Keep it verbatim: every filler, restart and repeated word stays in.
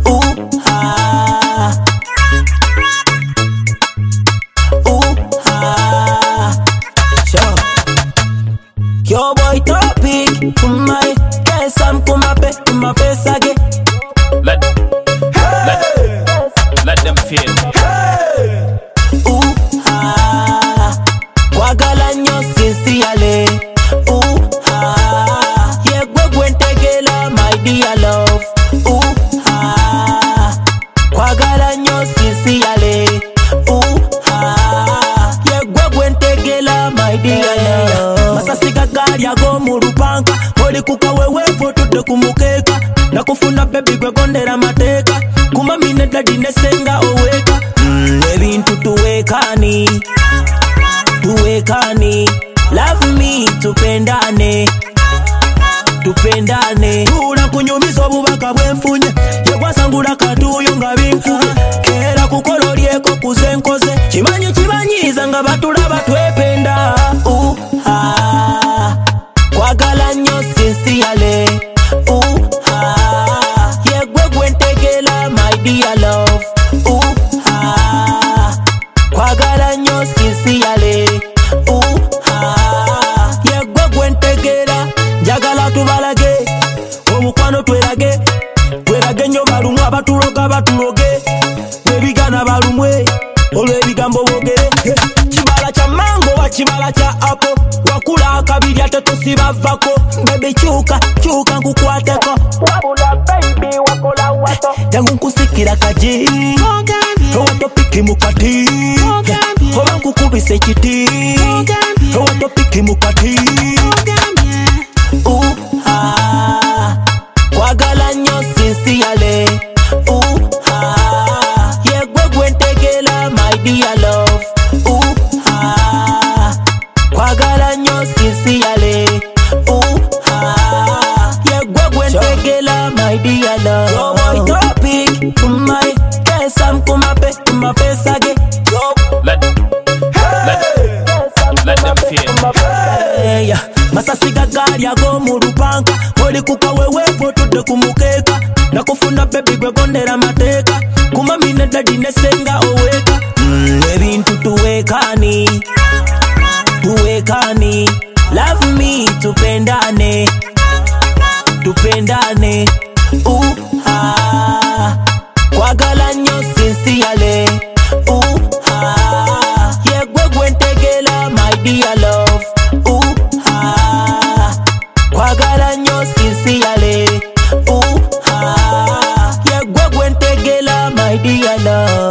Ooh ah, ooh ah. Sure. Yo boy topic, my kesam kumape kumape sage. Let, let, let them feel. Ooh ah, kwagala nyo sincerely. Ooh ah, yeah gwe gwentegela my dear love. Ooh ah, kwagala nyo sincerely. Ooh ah, yeah gwe gwentegela my dear love. Masasika gali ago murupanka, oli kukawewevo tudde kumukeka. Nakufuna baby gwe gondera mateka, kumamine dadi nesenga oweka. Mm, ebintu tuwekani, tuwekani. Love me, tupendane, tupendane. Tula kunyumiza obubaka bwenfunye, yegwasangula katuyo nga binkuye. Kera kukolo lyeko kuzenkoze, chimanyi chimanyiza nga batulaba twependa. Ooh ah, kwagala nyo sincerely. Ooh ah, yeah gwe gwentegela my dear love. Ooh ah, kwagala nyo sincerely. Ooh ah, yeah gwe gwentegela. Njagala tubalage, omukwano twerage, twerage nyo balumwe abatuloga batuloge. Webigana balumwe, olw'ebigambo boogere. Kibala kya mango wa kibala kya apple, wakula akabiri ate tosibavako. Baby kyuka, kyuka nkukwateko, wabula baby wakola wato. Jangu nkusikira kaji, owato piki mukati, oba nkukubisa ekiti, owato piki mukati. Ooh ah, kwagala nyo sincerely. Ooh ah, yeah gwe gwentegela my dear love. Ooh ah, kwagala nyo sincerely. Ooh ah, yeah gwe gwentegela my dear love. Yo boy topic, my kesam kumape kumape sage. Yo Let, let, let them feel. hey, masasiga gali ago murupanka, oli kukawewevo tudde kumukeka. Nakufuna baby gwe gondera mateka, kumamine dadi nesenga oweka. Mm, ebintu tuwekani, tuwekani. Love me, tupendane, tupendane. Ooh ah, kwagala nyo sincerely. Ooh ah, yeah gwe gwentegela my dear love. Ooh ah, kwagala nyo sincerely. Ooh ah, yeah gwe gwentegela my dear love.